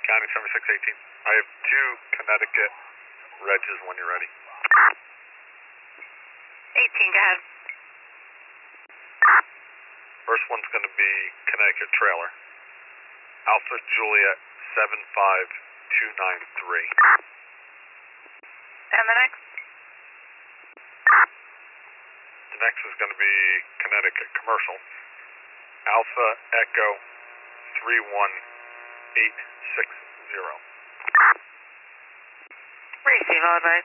County 7618. I have 2 Connecticut regs when you're ready. 18, go ahead. First one's going to be Connecticut Trailer. Alpha Juliet 75293. And the next? The next is going to be Connecticut Commercial. Alpha Echo 31860. Receive, all advice.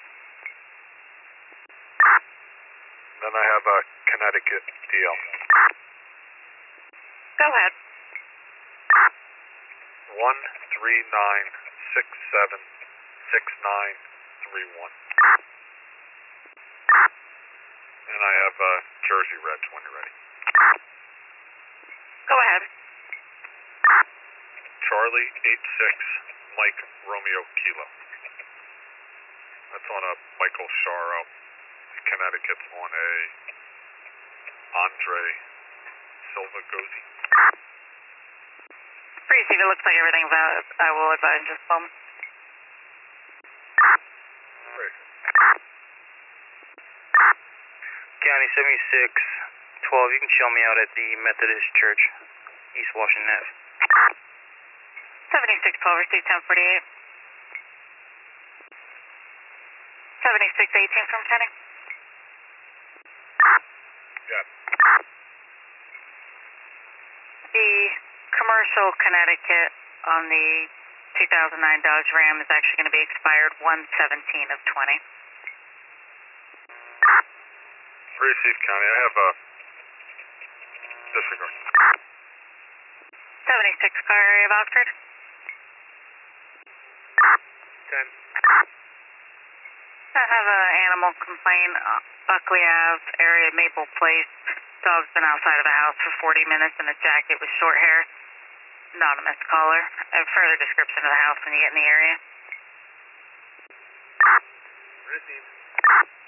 Then I have a Connecticut DL. Go ahead. 139676931. And I have a Jersey Reg when you're ready. Go ahead. Charlie 86 Mike Romeo Kilo. That's on a Michael Sharo. Connecticut's on a Andre Silva Gozi. Receive, it looks like everything's out. I will advise in just a moment. County 7612, you can chill me out at the Methodist Church, East Washington Ave. 7612, receive 1048. 7618 from Kenny. Yeah. The commercial Connecticut on the 2009 Dodge Ram is actually going to be expired 1/17 of 20. Receive County. I have a disregard. 76 car area of Oxford. 10. I have an animal complaint, Buckley Ave, area Maple Place. Dog's been outside of the house for 40 minutes in a jacket with short hair. Anonymous caller. A further description of the house when you get in the area. Receive.